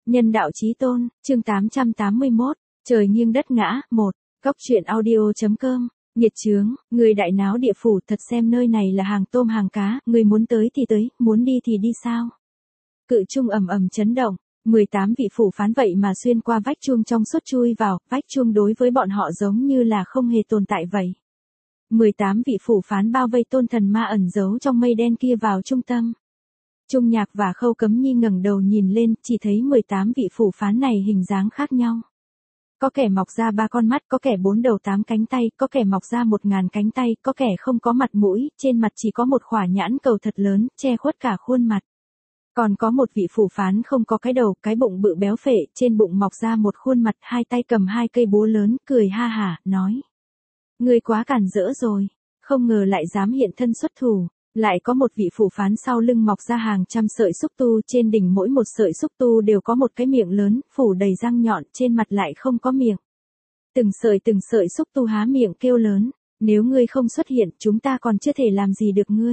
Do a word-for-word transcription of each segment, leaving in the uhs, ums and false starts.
Nhân đạo chí tôn, chương tám trăm tám mươi mốt, trời nghiêng đất ngã, một, Cóc truyện audio.com, nghiệt chướng, người đại náo địa phủ thật xem nơi này là hàng tôm hàng cá, người muốn tới thì tới, muốn đi thì đi sao. Cự chuông ầm ầm chấn động, mười tám vị phủ phán vậy mà xuyên qua vách chuông trong suốt chui vào, vách chuông đối với bọn họ giống như là không hề tồn tại vậy. mười tám vị phủ phán bao vây tôn thần ma ẩn giấu trong mây đen kia vào trung tâm. Trung Nhạc và Khâu Cấm Nhi ngẩng đầu nhìn lên, chỉ thấy mười tám vị phủ phán này hình dáng khác nhau. Có kẻ mọc ra ba con mắt, có kẻ bốn đầu tám cánh tay, có kẻ mọc ra một ngàn cánh tay, có kẻ không có mặt mũi, trên mặt chỉ có một khỏa nhãn cầu thật lớn, che khuất cả khuôn mặt. Còn có một vị phủ phán không có cái đầu, cái bụng bự béo phệ, trên bụng mọc ra một khuôn mặt, hai tay cầm hai cây búa lớn, cười ha hả, nói. Ngươi quá cản rỡ rồi, không ngờ lại dám hiện thân xuất thủ. Lại có một vị phủ phán sau lưng mọc ra hàng trăm sợi xúc tu, trên đỉnh mỗi một sợi xúc tu đều có một cái miệng lớn, phủ đầy răng nhọn, trên mặt lại không có miệng. Từng sợi từng sợi xúc tu há miệng kêu lớn, nếu ngươi không xuất hiện, chúng ta còn chưa thể làm gì được ngươi.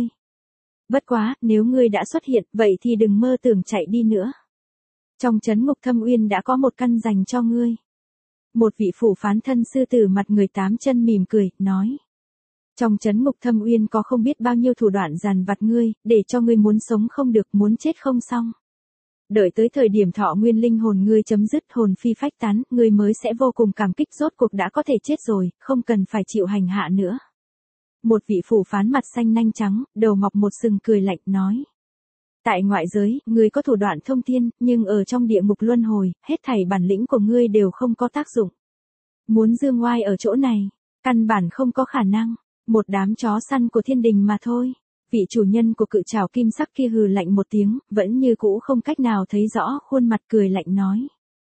Bất quá, nếu ngươi đã xuất hiện, vậy thì đừng mơ tưởng chạy đi nữa. Trong trấn Ngục Thâm Uyên đã có một căn dành cho ngươi. Một vị phủ phán thân sư tử mặt người tám chân mỉm cười, nói. Trong trấn Ngục Thâm Uyên có không biết bao nhiêu thủ đoạn dằn vặt ngươi, để cho ngươi muốn sống không được, muốn chết không xong. Đợi tới thời điểm thọ nguyên linh hồn ngươi chấm dứt, hồn phi phách tán, ngươi mới sẽ vô cùng cảm kích, rốt cuộc đã có thể chết rồi, không cần phải chịu hành hạ nữa. Một vị phủ phán mặt xanh nanh trắng, đầu mọc một sừng cười lạnh, nói. Tại ngoại giới, ngươi có thủ đoạn thông thiên, nhưng ở trong địa ngục luân hồi, hết thảy bản lĩnh của ngươi đều không có tác dụng. Muốn dương oai ở chỗ này, căn bản không có khả năng. Một đám chó săn của thiên đình mà thôi. Vị chủ nhân của cự trảo kim sắc kia hừ lạnh một tiếng, vẫn như cũ không cách nào thấy rõ, khuôn mặt cười lạnh nói.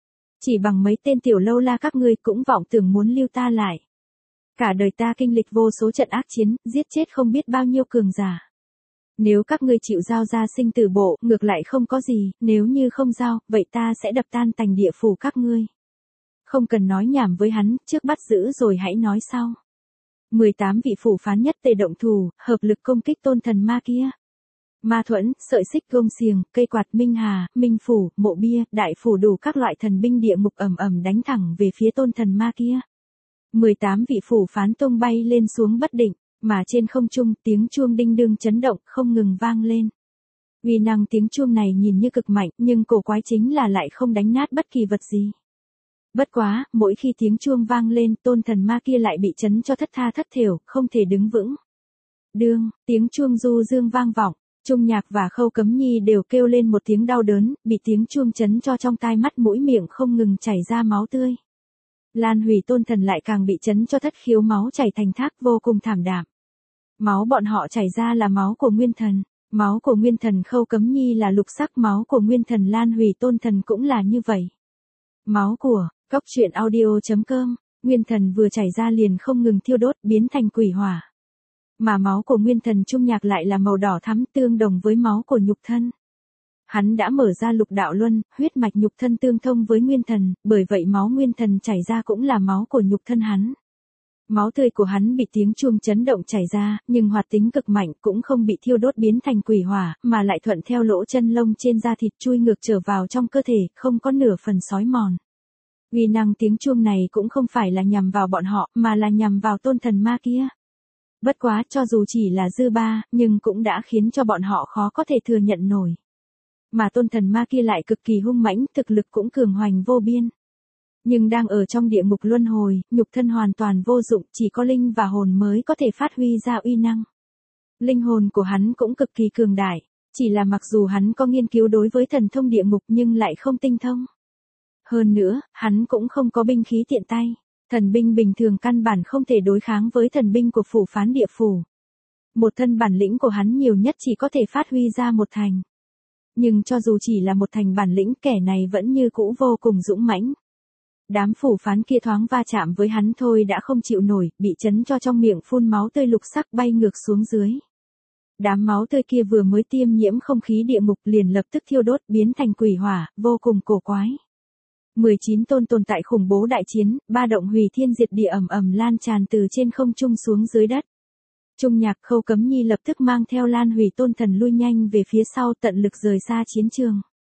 Chỉ bằng mấy tên tiểu lâu la các ngươi cũng vọng tưởng muốn lưu ta lại. Cả đời ta kinh lịch vô số trận ác chiến, giết chết không biết bao nhiêu cường giả. Nếu các ngươi chịu giao ra sinh tử bộ, ngược lại không có gì, nếu như không giao, vậy ta sẽ đập tan tành địa phủ các ngươi. Không cần nói nhảm với hắn, trước bắt giữ rồi hãy nói sau. mười tám vị phủ phán nhất tề động thủ, hợp lực công kích tôn thần ma kia. Ma thuẫn, sợi xích gông xiềng, cây quạt minh hà, minh phủ, mộ bia, đại phủ đủ các loại thần binh địa ngục ầm ầm đánh thẳng về phía tôn thần ma kia. mười tám vị phủ phán tung bay lên xuống bất định, mà trên không trung tiếng chuông đinh đương chấn động không ngừng vang lên. Uy năng tiếng chuông này nhìn như cực mạnh, nhưng cổ quái chính là lại không đánh nát bất kỳ vật gì. Bất quá, mỗi khi tiếng chuông vang lên, tôn thần ma kia lại bị chấn cho thất tha thất thểu, không thể đứng vững. Đương, tiếng chuông du dương vang vọng, Trung Nhạc và Khâu Cấm Nhi đều kêu lên một tiếng đau đớn, bị tiếng chuông chấn cho trong tai mắt mũi miệng không ngừng chảy ra máu tươi. Lan Hủy tôn thần lại càng bị chấn cho thất khiếu máu chảy thành thác, vô cùng thảm đạm. Máu bọn họ chảy ra là máu của nguyên thần, máu của nguyên thần Khâu Cấm Nhi là lục sắc, máu của nguyên thần Lan Hủy tôn thần cũng là như vậy. Máu của Cóc truyện audio.com, nguyên thần vừa chảy ra liền không ngừng thiêu đốt, biến thành quỷ hỏa. Mà máu của nguyên thần Trung Nhạc lại là màu đỏ thắm, tương đồng với máu của nhục thân. Hắn đã mở ra lục đạo luân, huyết mạch nhục thân tương thông với nguyên thần, bởi vậy máu nguyên thần chảy ra cũng là máu của nhục thân hắn. Máu tươi của hắn bị tiếng chuông chấn động chảy ra, nhưng hoạt tính cực mạnh, cũng không bị thiêu đốt biến thành quỷ hỏa, mà lại thuận theo lỗ chân lông trên da thịt chui ngược trở vào trong cơ thể, không có nửa phần xói mòn. Uy năng tiếng chuông này cũng không phải là nhằm vào bọn họ, mà là nhằm vào tôn thần ma kia. Bất quá, cho dù chỉ là dư ba, nhưng cũng đã khiến cho bọn họ khó có thể thừa nhận nổi. Mà tôn thần ma kia lại cực kỳ hung mãnh, thực lực cũng cường hoành vô biên. Nhưng đang ở trong địa ngục luân hồi, nhục thân hoàn toàn vô dụng, chỉ có linh và hồn mới có thể phát huy ra uy năng. Linh hồn của hắn cũng cực kỳ cường đại, chỉ là mặc dù hắn có nghiên cứu đối với thần thông địa ngục nhưng lại không tinh thông. Hơn nữa, hắn cũng không có binh khí tiện tay, thần binh bình thường căn bản không thể đối kháng với thần binh của phủ phán địa phủ. Một thân bản lĩnh của hắn nhiều nhất chỉ có thể phát huy ra một thành. Nhưng cho dù chỉ là một thành bản lĩnh, kẻ này vẫn như cũ vô cùng dũng mãnh. Đám phủ phán kia thoáng va chạm với hắn thôi đã không chịu nổi, bị chấn cho trong miệng phun máu tươi lục sắc bay ngược xuống dưới. Đám máu tươi kia vừa mới tiêm nhiễm không khí địa ngục liền lập tức thiêu đốt biến thành quỷ hỏa, vô cùng cổ quái. mười chín tôn tồn tại khủng bố đại chiến, ba động hủy thiên diệt địa ầm ầm lan tràn từ trên không trung xuống dưới đất. Trung Nhạc Khâu Cấm Nhi lập tức mang theo Lan Hủy tôn thần lui nhanh về phía sau, tận lực rời xa chiến trường.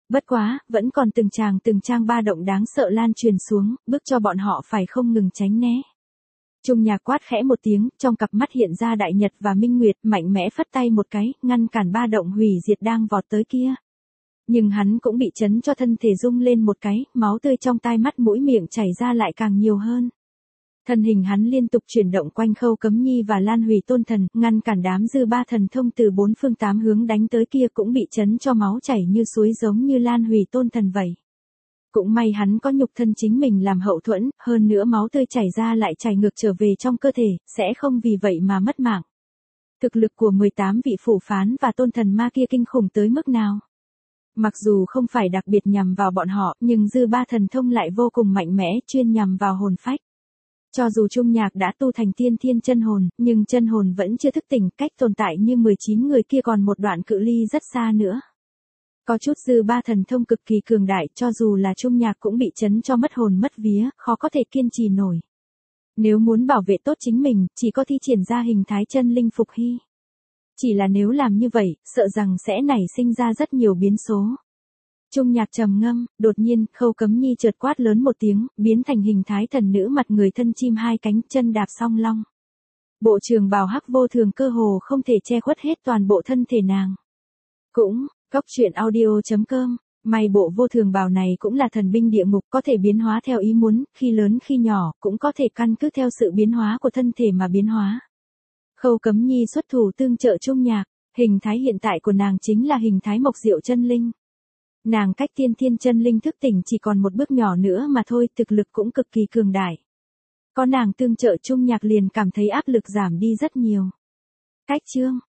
Bất quá, vẫn còn từng tràng từng trang ba động đáng sợ lan truyền xuống, bức cho bọn họ phải không ngừng tránh né. Trung Nhạc quát khẽ một tiếng, trong cặp mắt hiện ra đại nhật và minh nguyệt, mạnh mẽ phất tay một cái, ngăn cản ba động hủy diệt đang vọt tới kia. Nhưng hắn cũng bị chấn cho thân thể rung lên một cái, máu tươi trong tai mắt mũi miệng chảy ra lại càng nhiều hơn. Thân hình hắn liên tục chuyển động quanh Khâu Cấm Nhi và Lan Hủy Tôn Thần, ngăn cản đám dư ba thần thông từ bốn phương tám hướng đánh tới kia cũng bị chấn cho máu chảy như suối giống như Lan Hủy Tôn Thần vậy. Cũng may hắn có nhục thân chính mình làm hậu thuẫn, hơn nữa máu tươi chảy ra lại chảy ngược trở về trong cơ thể, sẽ không vì vậy mà mất mạng. Thực lực của mười tám vị phủ phán và tôn thần ma kia kinh khủng tới mức nào? Mặc dù không phải đặc biệt nhằm vào bọn họ, nhưng dư ba thần thông lại vô cùng mạnh mẽ, chuyên nhằm vào hồn phách. Cho dù Trung Nhạc đã tu thành tiên thiên chân hồn, nhưng chân hồn vẫn chưa thức tỉnh, cách tồn tại như mười chín người kia còn một đoạn cự ly rất xa nữa. Có chút dư ba thần thông cực kỳ cường đại, cho dù là Trung Nhạc cũng bị chấn cho mất hồn mất vía, khó có thể kiên trì nổi. Nếu muốn bảo vệ tốt chính mình, chỉ có thi triển ra hình thái chân linh phục hy. Chỉ là nếu làm như vậy, sợ rằng sẽ nảy sinh ra rất nhiều biến số. Trung Nhạc trầm ngâm, đột nhiên, Khâu Cấm Nhi chợt quát lớn một tiếng, biến thành hình thái thần nữ mặt người thân chim hai cánh, chân đạp song long. Bộ trường bào hắc vô thường cơ hồ không thể che khuất hết toàn bộ thân thể nàng. Cũng, Cốc truyện audio chấm com, may bộ vô thường bào này cũng là thần binh địa ngục, có thể biến hóa theo ý muốn, khi lớn khi nhỏ, cũng có thể căn cứ theo sự biến hóa của thân thể mà biến hóa. Khâu Cấm Nhi xuất thủ tương trợ Trung Nhạc, hình thái hiện tại của nàng chính là hình thái mộc diệu chân linh. Nàng cách tiên thiên chân linh thức tỉnh chỉ còn một bước nhỏ nữa mà thôi, thực lực cũng cực kỳ cường đại. Có nàng tương trợ Trung Nhạc liền cảm thấy áp lực giảm đi rất nhiều. Cách chương